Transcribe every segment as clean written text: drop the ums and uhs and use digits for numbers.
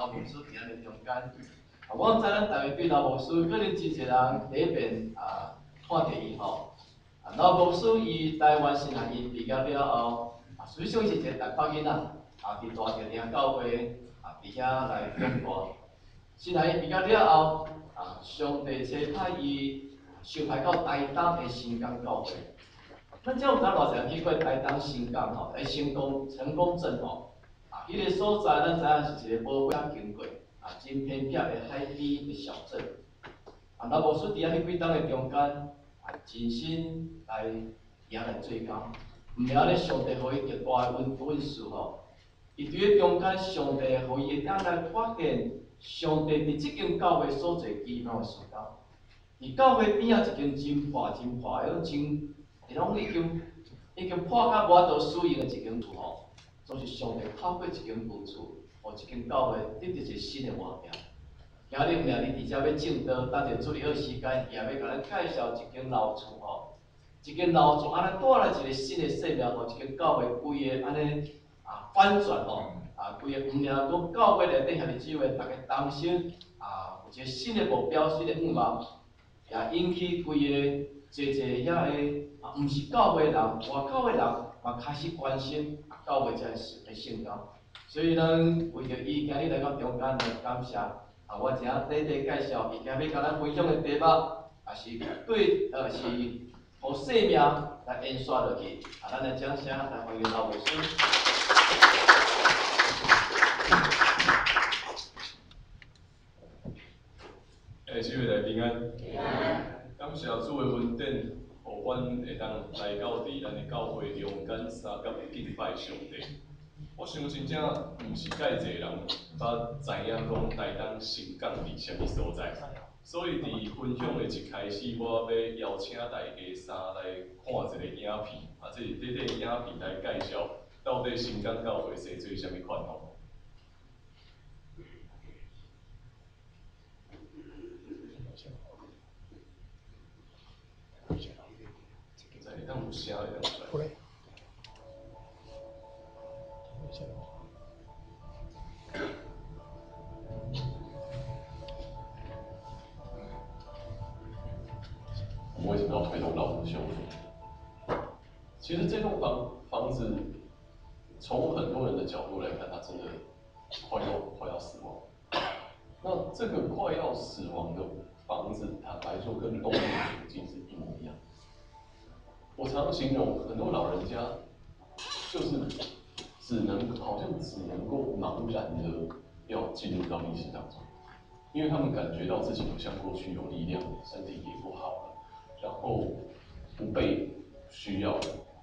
老牧师伫咧中间。我知咱大家对老牧师可能真侪人第一遍看着伊吼。老牧师伊台湾新来伊毕业了后，实际上是一个台北囡仔，伫大条领教会伫遐来中国。新来伊毕业了后，上帝差派伊受派到台东的新港教会。咱只有知偌侪人去过台东新港吼，成功镇吼，迄个所在咱知影是一个无啥经过，真偏僻的海边的小镇。老牧师伫遐迄几冬的中间，真心来遐来做工，毋了咧上帝互伊极大的恩赐吼。伊伫咧中间，上帝互伊会当来发现上帝伫即间教会所做奇妙的事工。伫教会边仔一间真破的，拢已经破甲无法度使用的一间厝吼，总是上帝透过一间旧厝，互一间教会得到一个新的画面。今日命你伫遮要正道，等者主日学时间，伊也要甲咱介绍一间老厝吼，一间老厝安尼带来一个新的生命，互一间教会规个安尼翻转吼，规个毋了讲教会内底兄弟姊妹，大家同心有一个新的目标、新的愿望，也引起规个侪遐个毋是教会人，外口的人嘛开始关心教会遮个圣工。所以咱为着伊今日来到中间来感谢。我只短介绍，伊今日甲咱分享的题目，是对是互生命来延续落去。咱来掌声来欢迎老牧师。 诸位来平安。感谢主的恩典，互阮会当来到伫咱的教会中间三甲敬拜上帝。我相信真毋是介侪人捌知影讲台东新港伫啥物所在，所以伫分享的一开始，我要邀请大家先来看一个影片，这是短短影片来介绍到底新港教会是做啥物款吼。在当有声的当出来。我为什么要推动老屋修复？其实这栋房子，从很多人的角度来看，它真的快要死亡。那这个快要死亡的房子，坦白说跟动物的处境是一模一样。我常形容很多老人家，就是好像只能够茫然的要进入到历史当中，因为他们感觉到自己不像过去有力量，身体也不好了，然后不被需要了。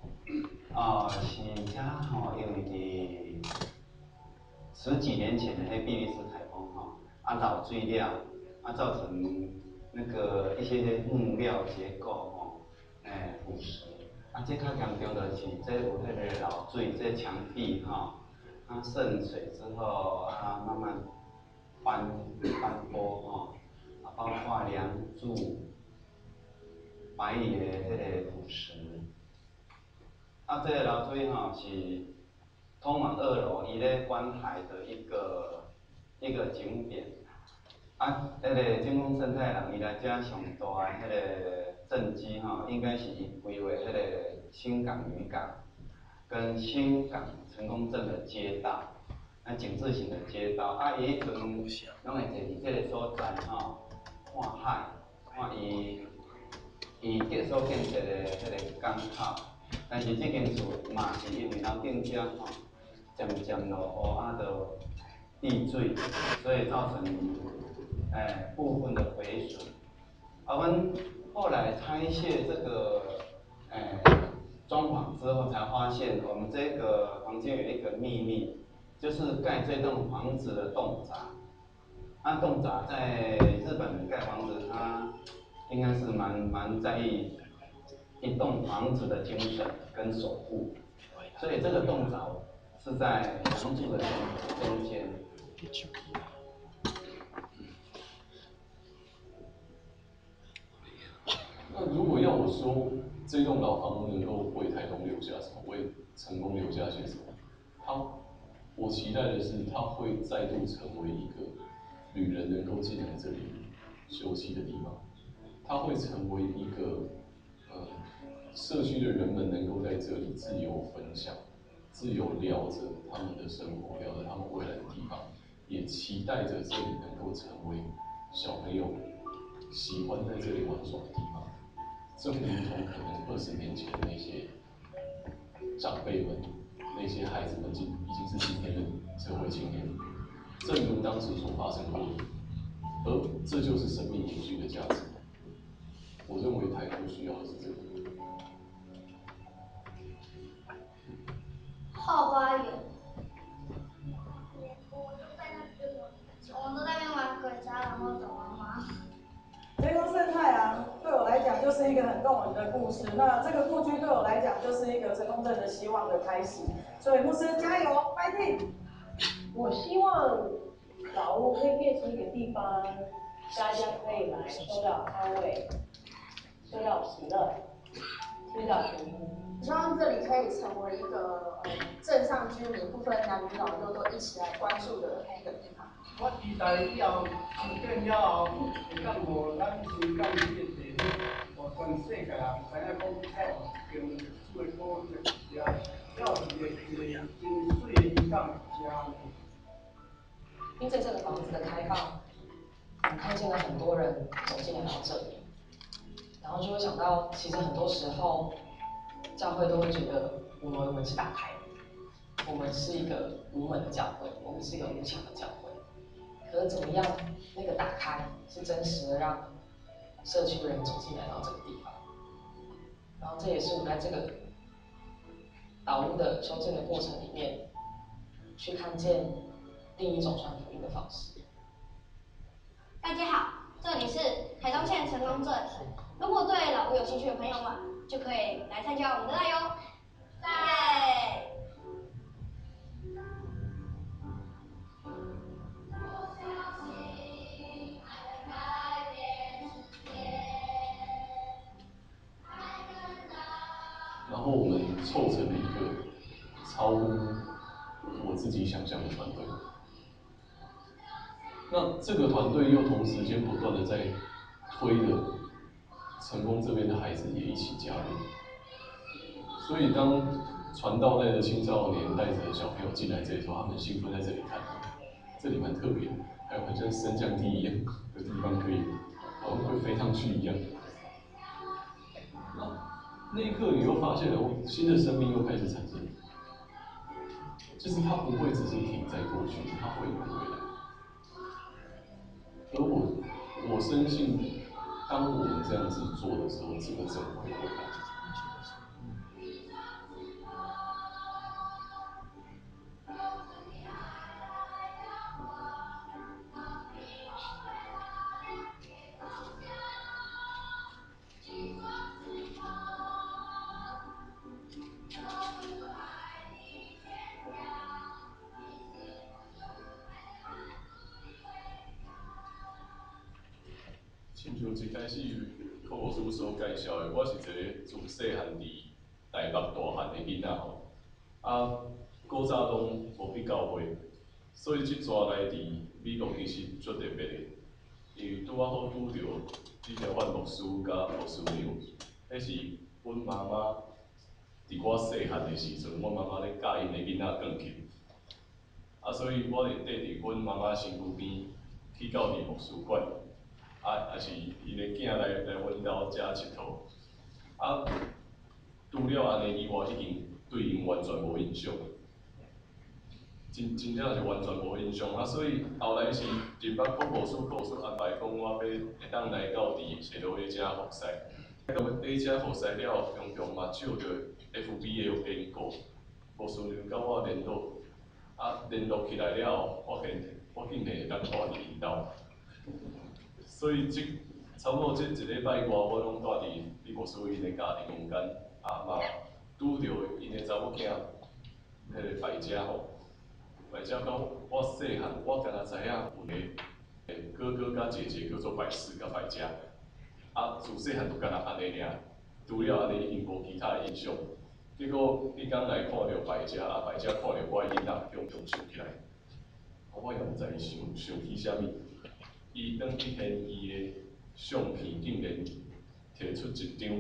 是遮吼，因为10几年前的迄比利时台风吼，漏水了，造成那个一些木料结构吼，腐蚀。这较严重就是这有迄个漏水，这墙壁吼，它渗水之后慢慢翻波吼，包括梁柱、白蚁的迄个腐蚀。这个漏水吼是通往2楼，伊咧观海的一个景点。迄个金峰生态人伊来遮上大的迄个政绩吼，应该是伊规划迄个新港渔港跟新港成功镇的街道，井字形的街道。伊迄阵拢会坐伫这个所在吼，看海，看伊所建设的迄个港口。但是这间厝嘛是因为楼顶遮吼，渐落雨就溢水，所以造成部分的毁损。阮后来拆卸这个装潢之后，才发现我们这个房间有一个秘密，就是盖这栋房子的洞闸。洞闸在日本盖房子，它应该是蛮在意一栋房子的精神跟守护，所以这个洞闸是在梁柱的中间。 那如果要我说，这栋老房屋能够为台东留下什么，为成功留下些什么？ 我期待的是，它会再度成为一个旅人能够进来这里休息的地方，它会成为一个社区的人们能够在这里自由分享、自由聊着他们的生活、聊着他们未来的地方，也期待着这里能够成为小朋友喜欢在这里玩耍的地方。正如同可能20年前那些长辈们、那些孩子们已经是今天的社会青年，正如当时所发生过的，而这就是生命延续的价值。我认为台东需要的是这个。 后花园，我们都在那边玩鬼家，然后找妈妈。 天空生态啊，对我来讲就是一个很动人的故事。那这个故居对我来讲就是一个成功镇的希望的开始。所以牧师加油 ，fighting！ 我希望老屋可以变成一个地方，大家可以来受到安慰，受到喜乐，听到祝福。 希望这里可以成为一个镇上居民不分男女老幼都一起来关注的一个地方。 我期待以后新建了后，会当无咱新港这个地方，互全世界人知影讲台湾是用最好的国家，了是一个真水的渔港国家。 因为这个房子的开放，我们看见了很多人走进来到这里，然后就会想到，其实很多时候教会都会觉得我们是打开的，我们是一个无门的教会，我们是一个无墙的教会。可是怎么样，那个打开是真实的让社区的人走进来到这个地方，然后这也是我们在这个老屋的修建的过程里面，去看见另一种传福音的方式。 大家好，这里是台东县成功镇。如果对老屋有兴趣的朋友们，就可以来参加我们的赖哟。耶！ 然后我们凑成了一个超乎我自己想象的团队。那这个团队又同时间不断的在推着成功这边的孩子也一起加入。所以当传道类的青少年带着小朋友进来这里时候，他们兴奋在这里看，这里蛮特别的，还有很像升降梯一样的地方可以，好像会飞上去一样。那一刻，你又发现了，新的生命又开始产生，就是它不会只是停在过去，它会有未来。而我深信，当我们这样子做的时候，这个镇会有未来。亲像一开始柯老师所介绍的，我是一个自细汉伫台北大汉的囡仔吼，古早拢无去教会，所以即抓来伫美国其实足特别的，因为拄好拄着李条范牧师甲牧师娘，迄是阮妈妈伫我细汉的时阵，阮妈妈咧教因的囡仔钢琴，所以我就缀伫阮妈妈身躯边去到伫牧师馆。也是因的囝来阮兜遮佚佗，除了安尼以外，已经对因完全无印象，真正是完全无印象。所以后来是入捌柯牧师安排讲，我要会当来到伫谢罗迄遮服侍。到迄遮服侍了，常常嘛照着 FB 的因果，牧师娘甲我联络，联络起来了后，我竟然会当住伫因兜。所以差不多这一礼拜外，我拢住伫李牧师因的家庭空间，嘛拄着因的查某囝，迄个败者吼，败者讲我细汉，我敢若知影有个哥哥甲姐姐叫做败士甲败者，自细汉就敢若安尼尔，除了安尼，因无其他的印象。 结果迄天来看到败者，败者看到我囡仔中想起来，我也毋知想起啥物，伊当去现伊的相片，竟然摕出一张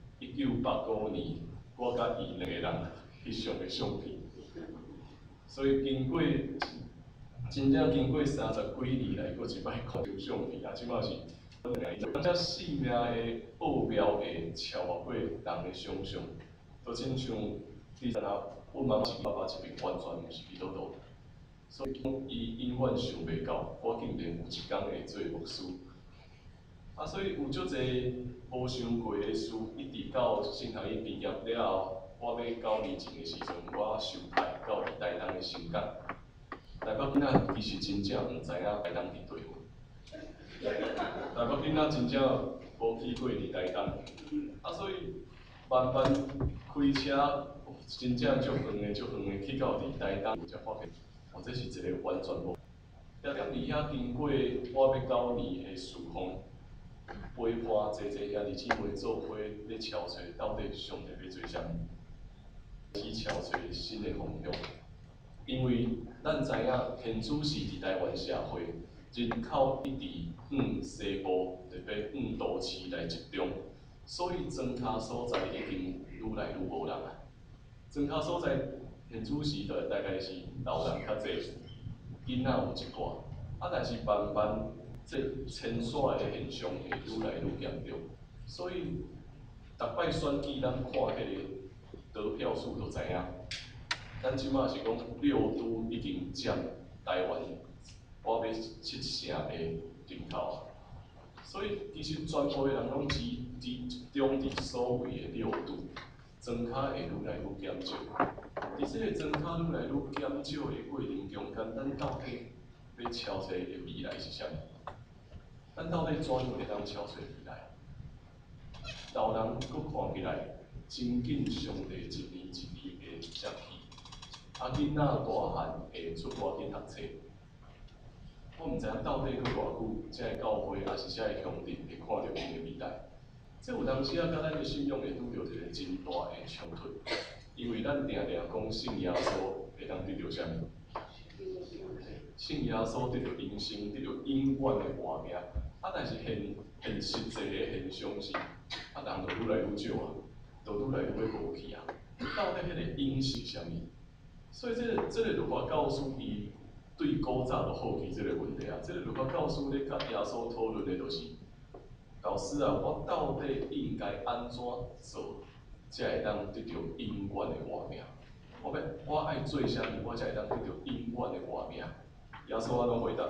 1985年我甲伊两个人翕相的相片，所以真正经过30几年来，搁一摆看张相片，即马是。这生命的奥妙会超过人的想象，就亲像你知影，阮妈妈是爸爸这边完全毋是基督徒，所以伊永远想袂到，我竟然有一天会做牧师。所以有足侪无想过的事，一直到新学院毕业了后，我要9年前的时阵，我受派到台东的新港，台北囡仔其实真正毋知影台东伫对。台北囡仔真正无去过伫台东，所以慢慢开车，真正足远的去到伫台东，才发现，这是一个完全无。踮伫遐经过我要9年的事奉，陪伴侪兄弟姊妹做伙咧敲找到底上帝要做啥物，去敲找新的方向。因为咱知影天主是伫台湾社会。人口一直西部，特别都市来集中，所以庄脚所在已经愈来愈无人啊。庄脚所在，现主时代大概是老人较侪，囡仔有一寡，但是慢慢这迁徙的现象会愈来愈严重，所以逐摆选举咱看迄个得票数就知影，咱即马是讲6都已经占台湾。我要7成的人口，所以其实全部的人拢集中伫所谓的6都，庄脚会愈来愈减少。伫这个庄脚愈来愈减少的过程中间，咱到底要敲找的未来是啥物？咱到底怎样会当敲找未来？老人佫看起来真紧，上帝一年一年的接去，囡仔大汉会出外去读册。我毋知影到底佫偌久，才会教会也是才会兄弟会看到因的未来。这有当时啊，甲咱的信仰会拄着一个真大的冲突，因为咱定讲信耶稣会当得到啥物？信耶稣得到永生，得到永远的活命。但是现实际的现象是，人就愈来愈少啊，就愈来愈要无去啊。到底迄个永是啥物？所以这个如何告诉伊？对古早就好奇这个问题啊，这个如果教师咧甲耶稣讨论的，就是老师啊，我到底应该安怎做，才会当得到永远的活命？我爱做啥物，我才会当得到永远的活命？耶稣安怎回答？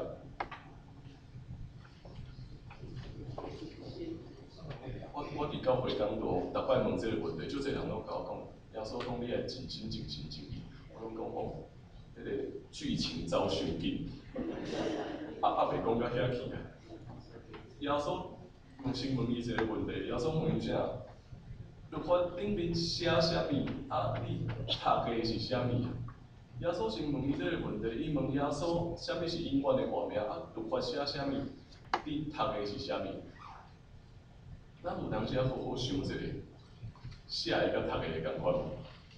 我伫教会讲度，逐摆问这个问题，就侪人拢甲我讲，耶稣讲你爱尽心尽心尽意，我拢讲哦。迄个剧情走伤紧，袂讲到遐去啊。耶稣先问伊一个问题，耶稣问伊啥？律法顶面写啥物？你读的是啥物？耶稣先问伊这个问题，伊问耶稣啥物是永远的活命？律法写啥物？你读的是啥物？咱有当时好好想一下，写的甲读的会共款无？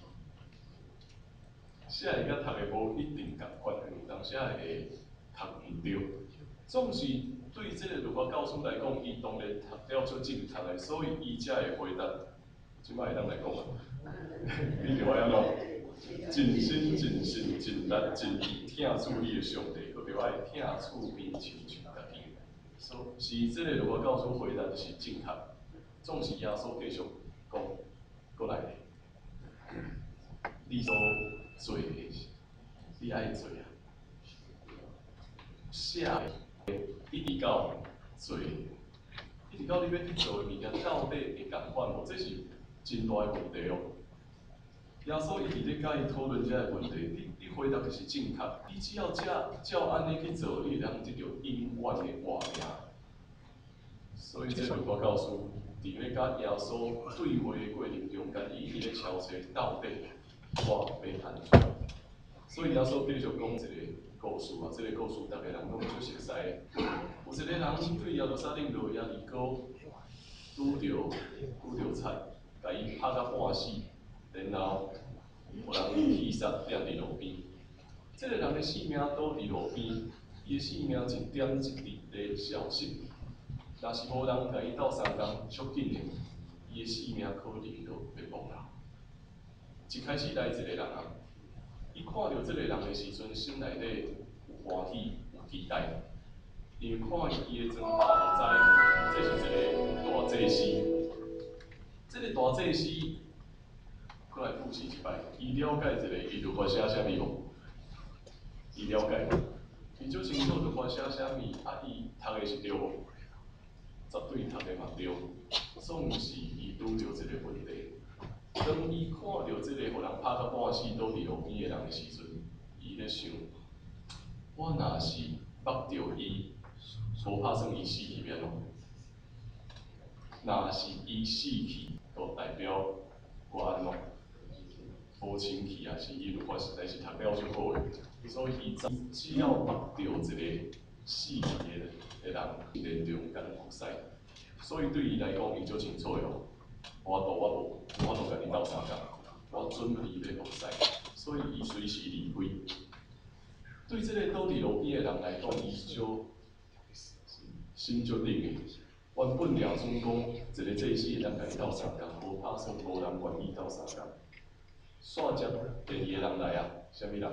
写的甲读的无一定共款，有当时会读毋对。总是对这个如果教师来讲，伊当然读了做正确的，所以伊才会回答。即摆会当来讲啊，你着爱安怎？尽心、尽性、尽力、尽意听主你的上帝，佮着爱听主面亲像家己。所以这个如果教师回答就是正确，总是耶稣继续讲过来。你所做的，你爱做啊。写的一直到做，一直到你要去做的物件，到底会共款无？这是真大的问题哦。耶稣伊伫咧甲伊讨论这个问题，你回答就是正确，你只要照安尼去做，你会当得到永远的活命。所以这就我告诉，伫咧甲耶稣对话的过程中间，伊一直咧敲找到底我要安怎。所以耶稣继续讲一个故事啊，这个故事大家人拢最熟悉的。有一个人对耶路撒冷落耶利哥，拄着贼，甲伊拍到半死。 然后有人气杀跌伫路边。这个人的性命倒伫路边，伊的性命一点一滴在消失。若是无人甲伊斗相共，足紧的，伊的性命可能就会亡啦。一开始来一个人啊，伊看到这个人的时阵，心内底有欢喜有期待，因为看伊的装扮就知，这是一个大祭司。这个大祭司，过来复习一摆，伊了解一个，伊就发写啥物无？伊了解，伊足清楚就发写啥物，啊，伊读的是对无？绝对读的嘛对，总是伊拄着一个问题。当伊看到这个互人拍到半死倒伫路边的人的时阵，伊咧想，我若是捌着伊，无拍算伊死去变咯。若是伊死去，就代表我安怎？无清气啊，是伊如果实在是读了就好诶。所以伊只要捌着一个死去的人，连中间服侍。所以对伊来讲，伊足清楚哦。我无甲你斗相共，我准备要服侍，所以伊随时离开。对这个倒伫路边的人来讲，伊就心就冷诶。原本掠准讲一个祭司会当甲伊斗相共，无打算无人愿意斗相共。煞接第二个人来啊，啥物人？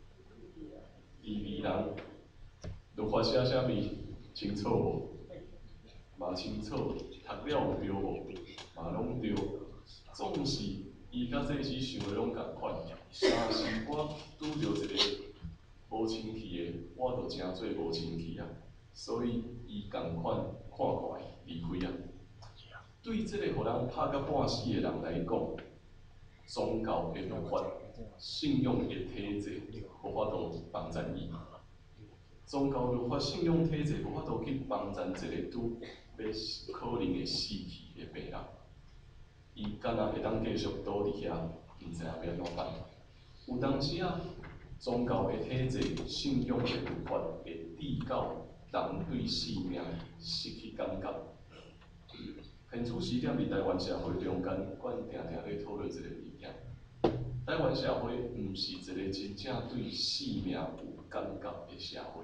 第二人，就发写啥物清楚无？嘛清楚，读了有对无？嘛拢对。总是伊甲这时想的拢共款。若是我拄着一个无清气的，我就真做无清气啊。所以伊共款看过来离开啊。对这个互人拍到半死的人来讲，宗教的律法、信仰的体制无法度帮助伊。宗教律法、信仰体制无法度去帮助一个拄要可能会死去的病人。伊敢若会当继续倒伫遐，毋知影要安怎办。有当时啊，宗教的体制、信仰的律法会致到人对生命失去感觉。现此时点伫台湾社会中间，阮定定咧讨论一个物件。台湾社会毋是一个真正对生命有感觉的社会。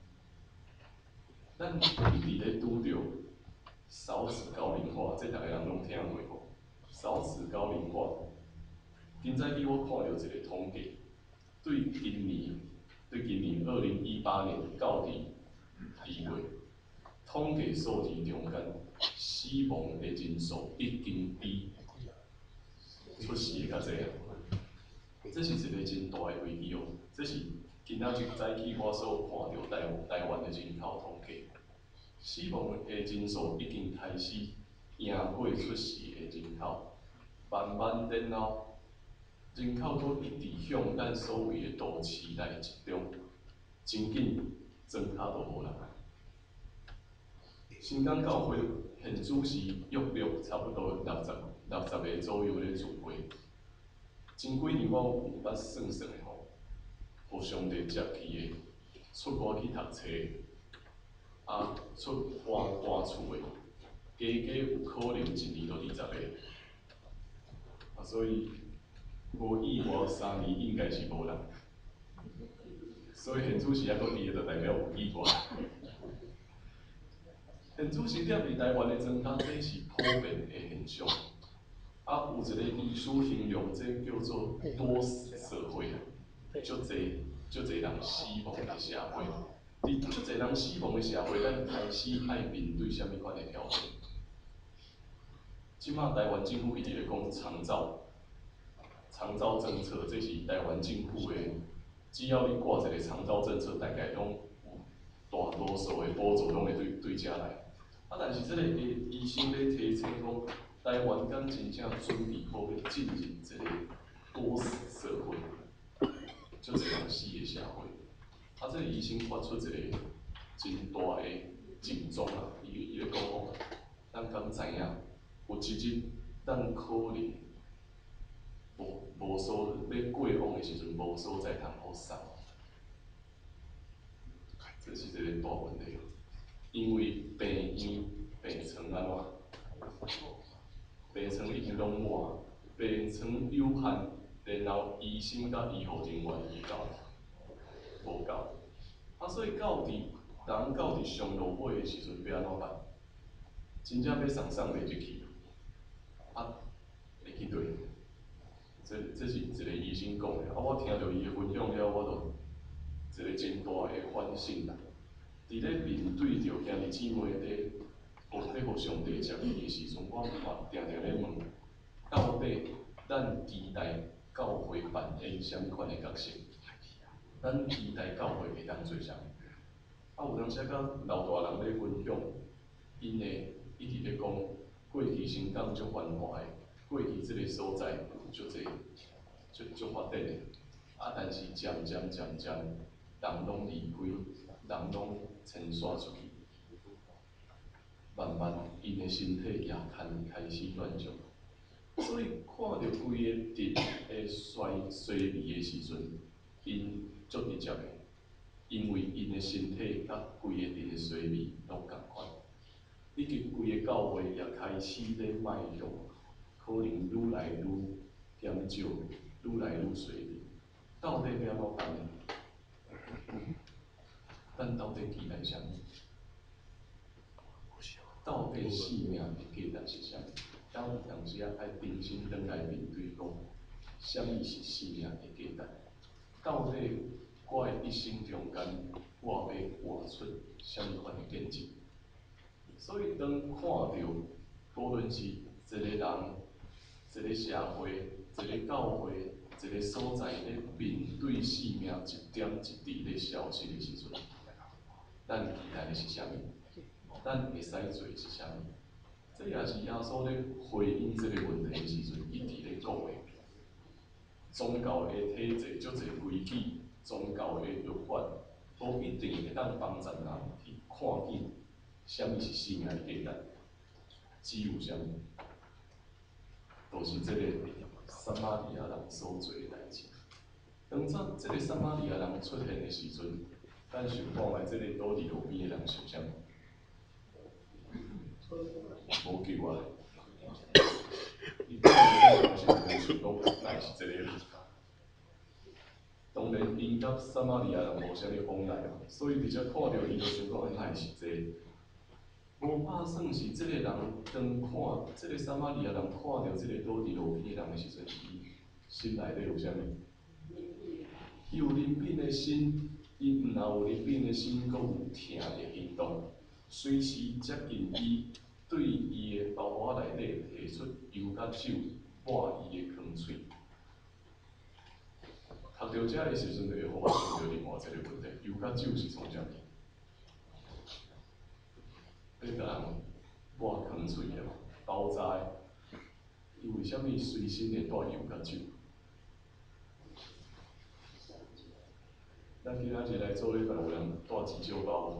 咱一直咧拄着少子高龄化，这逐个人拢听过无？少子高龄化，今早起我看到一个统计，对今年2018年9月2月，统计数字中间死亡的人数已经比出事的较济啊！这是一个真大的危机哦！这是今仔日早起我所看到台湾的人口统计，死亡的人数已经开始赢过出事的人口。慢慢然后，人口都一直向咱所谓的都市来集中，真紧庄脚都无人。新港教会现主是约略差不多60个左右咧聚会。前几年我有捌算算的吼，互上帝接去的，出国去读册，啊出搬厝的，加有可能一年就20个。所以无意外3年应该是无人，所以现主时还佫伫，就代表有意外。现主时点伫台湾的庄脚，这是普遍的现象。啊，有一个医书形容，这叫做多死社会，足侪人死亡的社会。伫足侪人死亡的社会，咱开始爱面对啥物款的挑战？即马台湾政府一直咧讲长照政策，这是台湾政府的。只要你挂一个长照政策，大概拢有大多数的补助拢会对遮来。啊，但是这个医生咧提醒讲，台湾敢真正准备好要进入一个多死社会，足侪人死的社会。啊，这个医生发出一个真大的警钟啊！伊咧讲吼，咱敢知影？有一日，咱可能无所要过往的时阵，无所在通好送。这是一个大问题，因为病床安怎？病床已经拢满， 病床有限，然后医生甲医护人员会够，无够。所以到伫人到伫上落尾的时阵要安怎办？真正要送袂入去，会去对。这是一个医生讲的，我听到伊的分享了，我就一个真大的反省啦。伫咧面对着兄弟姊妹咧互上帝接伊的时阵，我嘛定定咧问，到底咱期待教会扮演啥物款的角色？咱期待教会会当做啥物？有当时甲老大人咧分享，因会一直咧讲，过去新港足繁华的，过去即个所在有足侪足发展的，但是渐渐，人拢离开，人拢迁徙出去，慢慢因的身体也开始乱弱，所以看到规个地的衰微的时阵，因足直接的，因为因的身体甲规个地的衰微拢共款，以及规个教会也开始咧迈向，可能愈来愈减少，愈来愈衰微，到底要安怎办呢？咱到底期待啥物？到底性命的价值是啥物？咱有当时爱重新转来面对讲，啥物是性命的价值？到底我的一生中间，我要活出啥物款的见证？所以当看到，无论是一个人、一个社会、一个教会、一个所在咧面对性命一点一滴咧消失的时阵，咱期待的是啥物？咱会使做是啥物？这也是耶稣咧回应这个问题的时阵，一直咧讲的。宗教的体制足侪规矩，宗教的律法，无一定会当帮助人去看见啥物是性命的价值，只有啥物，就是这个撒玛利亚人所做的代志。当这个撒玛利亚人出现的时阵，咱想看卖这个倒伫路边的人想啥物？无救啊！伊看到这个是想讲，乃是这个人。当然，因甲撒玛利亚人无啥物往来，所以直接看到伊就想讲，乃是这个。无怕算是这个人当看这个撒玛利亚人看到这个倒伫路边的人的时阵，伊心内底有啥物？伊有怜悯的心，伊毋但有怜悯的心，阁有疼的行动，随时接近伊。对伊的包袱内底提出油甲酒，抹伊的空喙。读到这的时阵，就会互我想到另外一个问题：油甲酒是从啥物？要甲人抹空喙的嘛，包扎的。伊为虾米随身会带油甲酒？咱今仔日来做礼拜，有人带鸡酒包。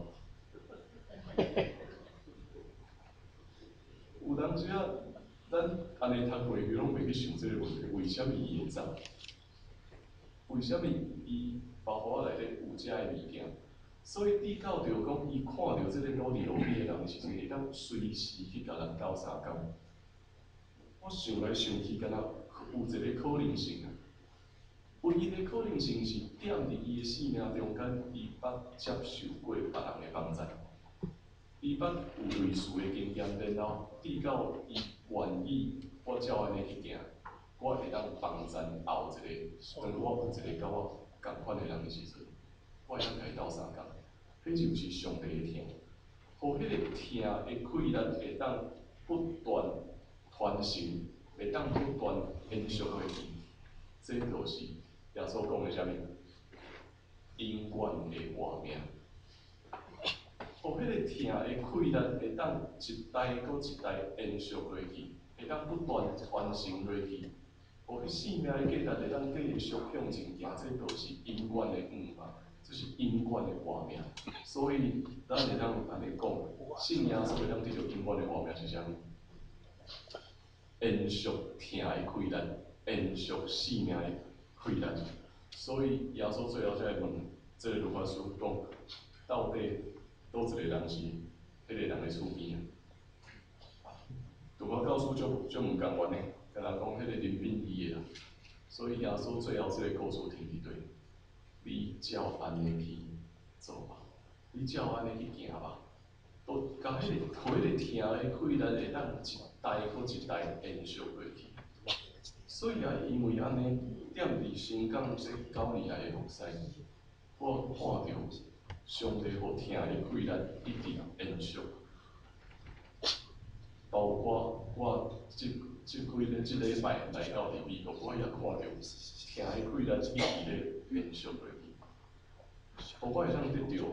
有当时啊，咱安尼读过去，拢袂去想这个问题：为虾米伊会走？为虾米伊包袱内底有遮个物件？所以比较着讲，伊看到这个倒伫路边的人的时阵，会当随时去甲人斗相共。我想来想去，敢若有一个可能性啊。唯一的可能性是踮伫伊的生命中间，伊捌接受过别人的帮助。伊捌有类似的经验，然后直到伊愿意，我照安尼去行，我会当帮助后一个，当我有一个甲我共款的人的时阵，我会当甲伊斗相共。迄就是上帝的疼，互迄个疼的气力会当不断传承，会当不断延续落去。这就是耶稣讲的啥物？永远的活命。互迄个疼的气力会当一代搁一代延续落去，会当不断传承落去。互迄生命的价值会当继续向前行，这就是永远的嘛，这是永远的活命。所以咱会当安尼讲，信仰所会当得到永远的活命是啥物？延续疼的气力，延续生命的气力。所以耶稣最后才会问这个律法师讲，到底倒一个人是迄个人的厝边啊？律法教师就毋甘愿的， 甲人讲迄个林炳义的啦。所以耶稣最后这个故事听伫对，你照安尼去做吧，你照安尼去行吧，都甲迄个，互迄个听的气力会当一代搁一代延续落去。所以也因为安尼，踮伫新港这9年来的服侍，我看到上帝互听的气力一直延续。包括我即礼拜来到伫美国，我也看到听的气力一直咧延续落去，互我会当得到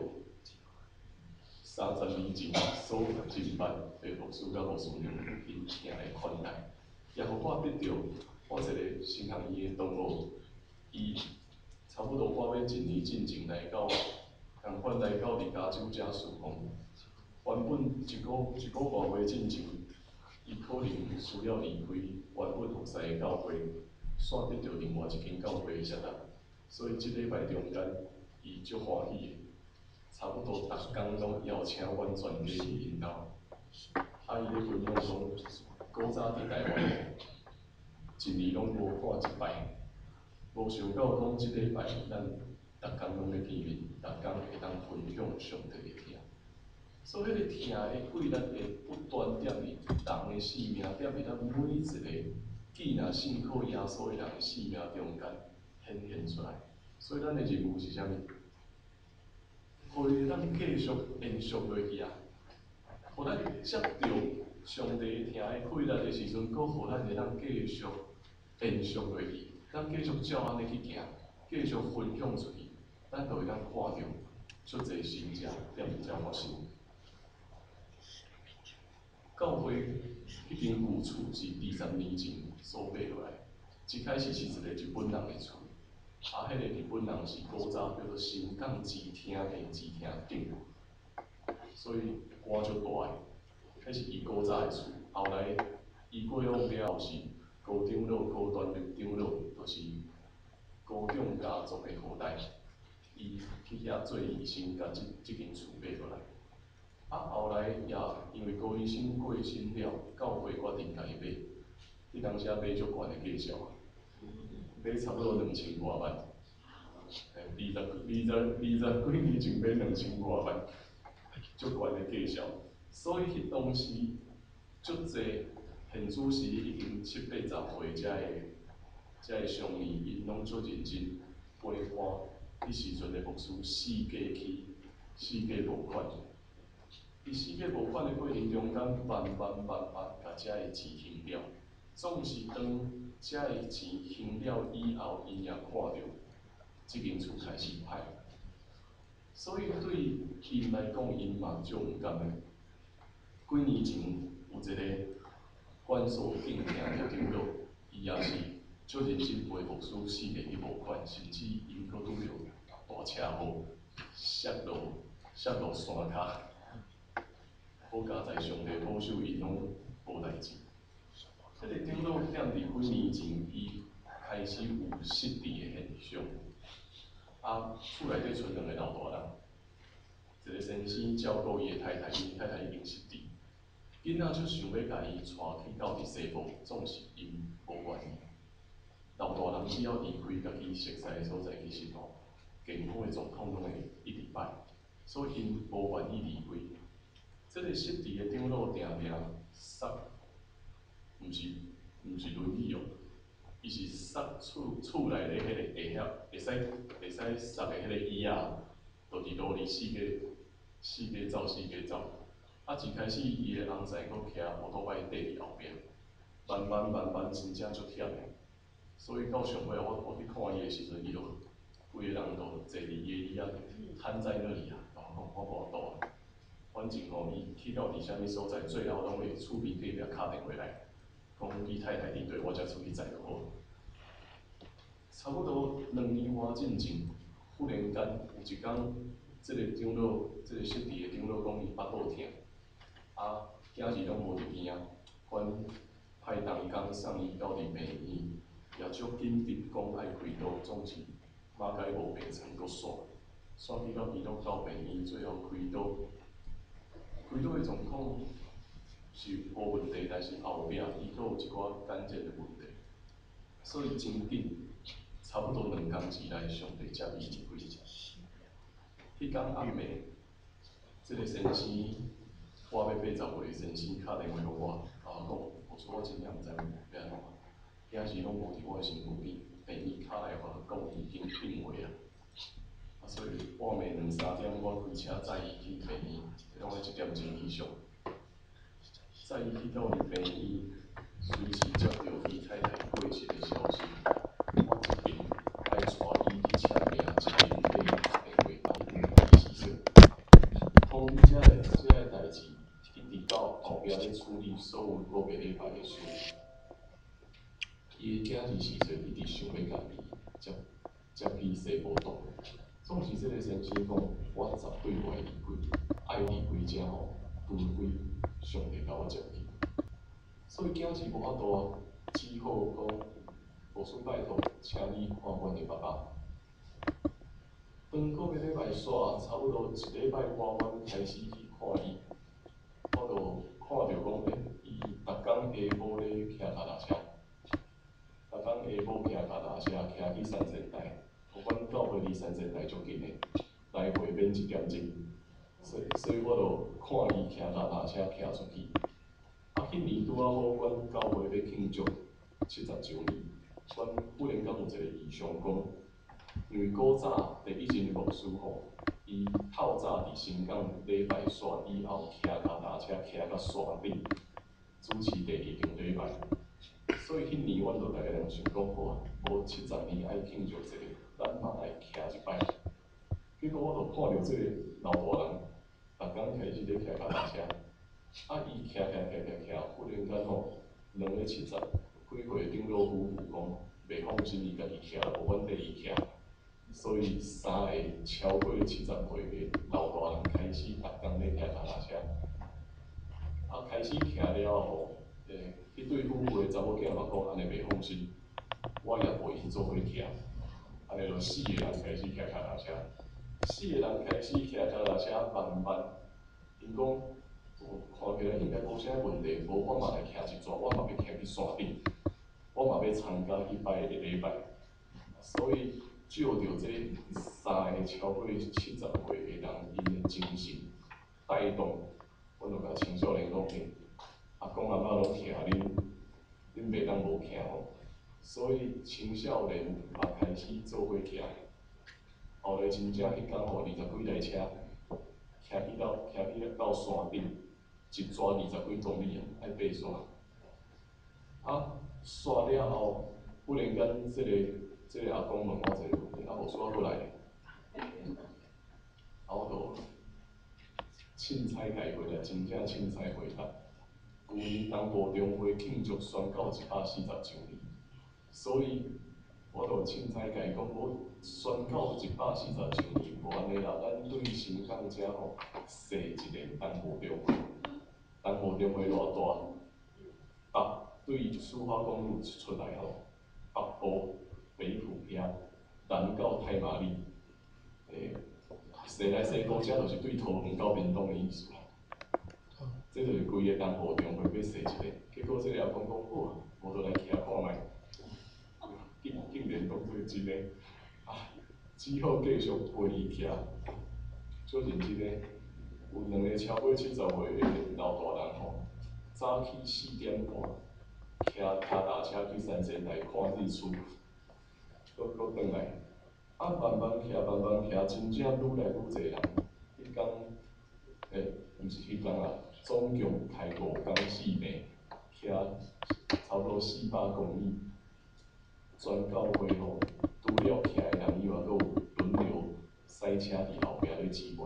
30年前所经办的牧师甲牧师娘因听的款待，也互我得到我一个新学院的同学，伊差不多我要1年进前来到，共款来到伫加州遮事工，原本一个多月进前。伊可能需要离开原本服侍的教会，选得到另外一间教会实在，所以即礼拜中间，伊足欢喜的，差不多逐工拢邀请阮全家去因兜。啊，伊咧分享讲，古早伫台湾，一年拢无看一摆，无想到讲即礼拜咱逐工拢咧见面，逐工会当分享上帝的听。所以，迄个听的气力会不断踮伫人的生命，踮伫咱每一个既然信靠耶稣的人的生命中间显现出来。所以，咱的任务是啥物？互伊咱继续延续落去啊！互咱接到上帝听的气力的时阵，搁互咱会当继续延续落去，咱继续照安尼去行，继续分享出去，咱就会当看到足侪神迹踮伫遮发生。教会迄间旧厝是20年前所买落来，一开始是一个日本人的厝，啊，迄个日本人是古早叫做新港支厅的支厅顶，所以官足大个，迄是伊古早的厝。后来伊过往了后是高长老、高段玉长老，就是高长家族的后代，伊去遐做医生，甲即间厝买落来。啊，后来也因为高医生过身了，教会决定甲伊买。迄当时买足悬的价钱啊，买差不多2000多万。20几年前买2000多万，足悬的价钱。所以迄当时足侪现主时已经70、80岁遮个商人，因拢足认真陪伴迄时阵的牧师四界去，四界募款。伫四界募款的过程中间，慢慢甲遮个钱还了。总是当遮个钱还了以后，因也看到即间厝开始歹，所以对因来讲，因嘛足毋甘的。几年前有一个管所敬听的长老，伊也是足认真陪牧师四界去募款，甚至因阁拄着大车祸，摔落山骹。好佳在上帝保守，因拢无代志。迄个长老踮伫几年前，伊开始有失智的现象。啊，厝内底剩2个老大人，一个先生照顾伊的太太，伊太太已经失智。囡仔就想要甲伊带去到伫西部，总是因无愿意。老大人只要离开家己熟悉的所在，其实健康的状况拢会一直歹，所以因无愿意离开。这个失智的长老定塞，毋是轮椅哦，伊是塞厝内的迄个会使塞的迄个椅啊，就是路里四界走。啊，一开始伊的翁婿佫徛摩托摆缀伫后壁，慢慢真正足忝的。所以到上尾我去看伊的时阵，伊就规个人都坐伫伊的椅仔瘫在那里啊，我无倒啊。反正伊去到伫啥物所在，最后拢会厝边隔壁敲电话来，讲伊太太伫对，我才出去载就好。差不多2年外进前，忽然间有一天，这个长老，这个失智的长老讲伊腹肚痛，啊，囝儿拢无入院啊，阮派同工送伊到伫病院，也足紧急讲爱开刀，总是马甲无病床搁煞去到医疗到病院，最后开刀。开刀的状况是无问题，但是后壁伊佫有一寡关键的问题，所以真紧，差不多2工之内，上帝接伊离开。迄天暗暝，即个先生，我要80岁先生敲电话给我，甲我讲，我说我真正毋知要安怎，遐时拢无伫我的身躯边，病院敲来甲我讲伊已经病危啊。所以半暝2、3点，我开车载伊去病院，拢在1点钟以上。载伊去到病院，随时接到伊太太过世的消息，我一边爱带伊去请病，一边给伊打电话到医生。通知这个代志，一直到后壁咧处理所有个别礼拜的事。伊的囝儿时阵一直想要家己接去西无动。总是这个先生讲，我绝对袂离开，爱离开者吼，除非上帝甲我接去。所以囝儿无法度啊，只好讲，牧师拜托，请你看阮的爸爸。当个别礼拜煞，差不多1礼拜外，阮开始去看伊，我就看到讲，伊逐工下晡咧骑脚踏车，逐工下晡骑脚踏车，骑去三仙台。阮教会离三仙台足近的，来回免1点钟，所以我就看伊骑脚踏车骑出去。迄年拄好，阮教会要庆祝70周年，阮忽然间有一个异象讲，因为古早第一任牧师吼，伊透早伫新港礼拜煞以后骑脚踏车骑到山顶，主持第2场礼拜。所以迄年，阮就大家人想讲好啊，无70年爱庆祝这个，咱嘛来骑一摆。结果我就看到这个老大人，逐工开始咧骑脚踏车，伊骑，忽然间吼，2个70几岁长老夫妇讲，袂放心伊家己骑，无阮缀伊骑，所以3个超过70岁的老大人开始逐工咧骑脚踏车，开始骑了后，迄对夫妇的查某囝嘛讲安尼袂放心，我也陪伊做伙骑，安尼就4个人开始骑脚踏车，4个人开始骑脚踏车慢，因讲看起来应该无啥问题，无我嘛来骑一转，我嘛要骑去山顶，我嘛要参加迄摆的礼拜，所以照着这3个超过70岁的人因的精神带动，阮就甲青少年讲嘿。阿公阿嬷拢骑，恁袂当无骑吼，所以青少年嘛开始做伙骑。后来真正迄天吼20几台车，骑去到山顶，一抓20几公里啊，爱爬山。煞了后，忽然间这个阿公问我一个问题，无煞过来，我就凊彩解回来，真正凊彩回答。旧年东部中会庆祝宣告140周年，所以我就凊彩甲伊讲，我宣告140周年，无安尼啦，咱对新港遮吼设一个东部中会，东部中会偌大，对苏花公路一出来吼，北部北埔遐，南到太麻里，西来西沟遮就是对桃园到屏东的意思啦。这就是规个东部中会要设一个，结果这个阿公讲好啊，我就来骑看卖，竟然当做真个，只好继续陪伊骑。做认真个，有2个超过70岁的老大人吼，早起4点半，骑脚踏车去三仙台看日出，搁转来，慢慢骑，真正愈来愈侪人。迄天，毋是迄天啦。总共开5天4暝，骑差不多400公里，全教会吼，除了骑的人以外，阁有轮流赛车伫后壁咧支援。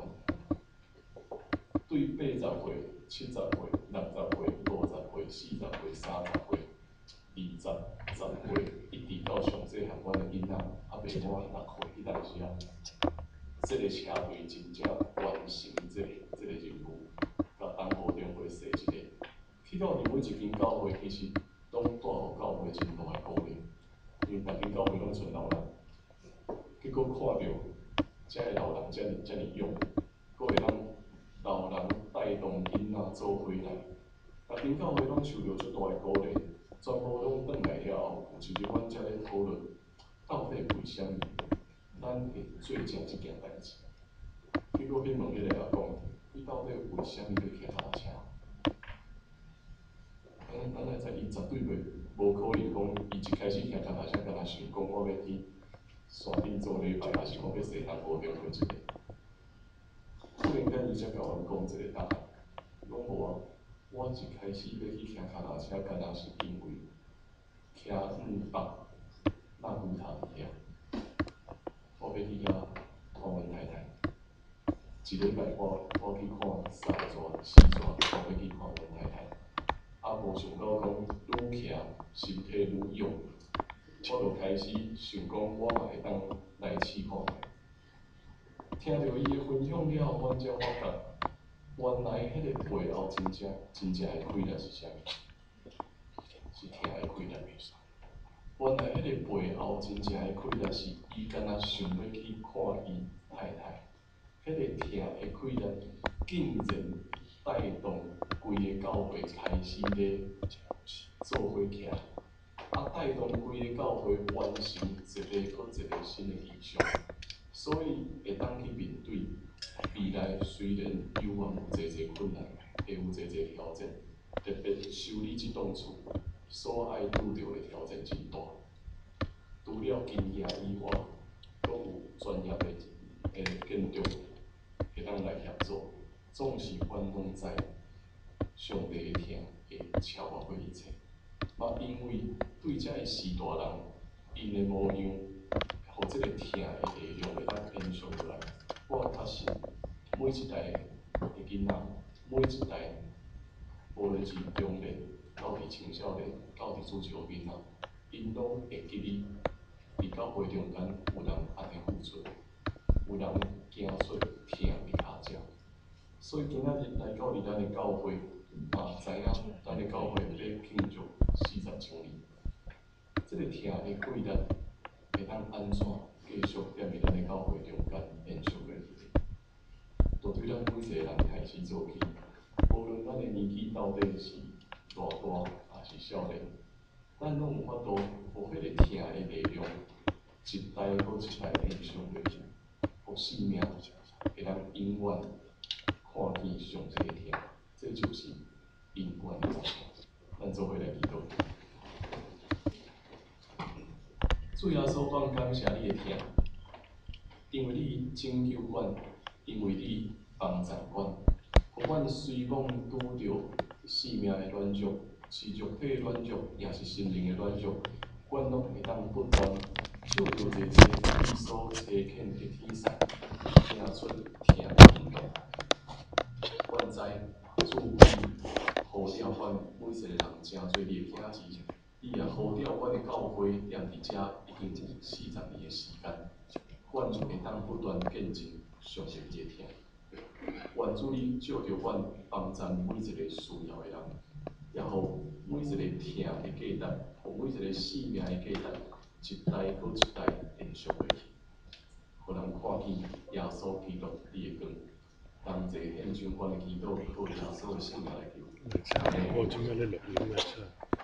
对80岁、70岁、60岁、50岁、40岁、30岁、20、10岁，一直到上细汉阮的囡仔，袂满6岁迄当时啊，这个车队真正完成这个任务。东部中会设一个，去到每一间教会，其实拢带互教会真大的鼓励，因为逐间教会拢存老人，结果看到遮个老人遮尔勇，阁会当老人带动囡仔做伙来， 啊，因教会拢受到足大的鼓励，全部拢转来了后，就是阮才咧讨论，到底为虾米咱会做成即件代志？结果去问迄个阿公，伊到底为虾米要骑脚踏车？咱来知，伊绝对无可能讲，伊一开始骑脚踏车，敢若想讲我要去山顶做礼拜，还是我要西塘湖中过一个。突然间，伊才甲阮讲一个答案，伊讲无啊，我一开始要去骑脚踏车，敢若是因为骑北那古塔遐，我要去遐看阮太太。一礼拜我去看3转4转，我要去看阮太太。啊，无想到讲愈骑身体愈勇，我就开始想讲我嘛会当来试看卖。听到伊的分享了后，阮才发觉，原来迄个背后真正的快乐是啥物？是听的快乐。原来迄个背后真正的快乐是，伊敢若想要去看伊太太，迄个听的快乐竟然带动规个教会开始咧做伙徛，啊带动规个教会完成一个搁一个新的意向，所以会当去面对未来虽然有真侪困难，会有真侪挑战，特别修理这栋厝所爱拄着的挑战真大。除了经验以外，阁有专业的建筑会当来协助，总是阮拢知上帝的听会超越过一切。嘛，因为对遮个士大人，因的模样，互即个听的力量会当延续落来。我确实每一代的囡仔，每一代无论是中年到伫青少年，到伫主球囡仔，因拢会记哩。伫教会中间，有人安尼付出，有人行出听的脚迹。所以今仔日来到咱的教会，嘛知影咱的教会要庆祝40周年。这个听的规律会当安怎继续踮伫咱的教会中间延续落去？就对咱每一个人开始做起，无论咱的年纪到底是偌大还是少年，咱拢有法度互迄个听的力量。一代搁一代延续落去，互生命会当永远看见上帝的听，这就是永远的梦。咱做伙来祈祷。主耶稣，我感谢你的听，因为你拯救阮，因为你帮助阮，互阮虽讲拄着生命的软弱，是肉体的软弱，也是心灵的软弱，阮拢会当不断。就着这些你所呈现的题材，听出听的应用。阮知主你呼召阮每一个人真侪劣行之，你也呼召阮的教会踮伫遮已经有40年的时间，阮就会当不断见证上帝的听。愿主你照着阮帮助每一个需要的人，也互每一个听的价值，互每一个生命的价值。一代搁一代延续落去，互人看见耶稣基督你的光。同齐献上阮的祈祷，靠耶稣的圣名来求。